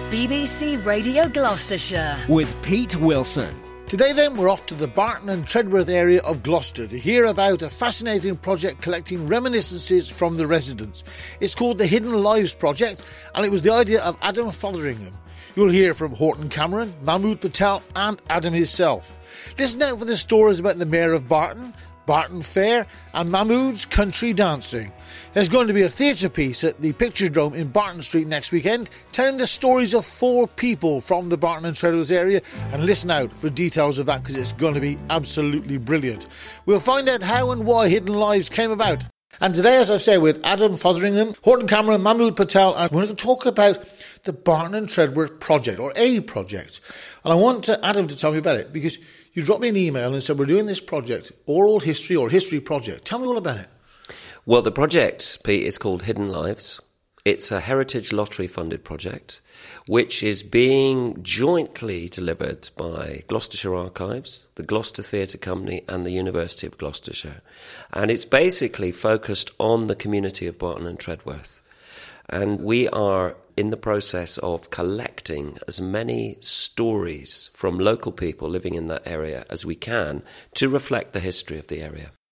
BBC Radio Gloucestershire with Pete Wilson. Today then, we're off to the Barton and Tredworth area of Gloucester to hear about a fascinating project collecting reminiscences from the residents. It's called the Hidden Lives Project, and it was the idea of Adam Fotheringham. You'll hear from Horton Cameron, Mahmood Patel and Adam himself. Listen out for the stories about the Mayor of Barton, Barton Fair and Mahmood's country dancing. There's going to be a theatre piece at the Picturedrome in Barton Street next weekend telling the stories of 4 people from the Barton and Tredworth area, and listen out for details of that because it's going to be absolutely brilliant. We'll find out how and why Hidden Lives came about. And today, as I say, with Adam Fotheringham, Horton Cameron, Mahmood Patel, and we're going to talk about the Barton and Tredworth project, or a project. And I want Adam to tell me about it because you dropped me an email and said we're doing this project, oral history or history project. Tell me all about it. Well, the project, Pete, is called Hidden Lives. It's a Heritage Lottery-funded project, which is being jointly delivered by Gloucestershire Archives, the Gloucester Theatre Company and the University of Gloucestershire. And it's basically focused on the community of Barton and Tredworth. And we are in the process of collecting as many stories from local people living in that area as we can to reflect the history of the area.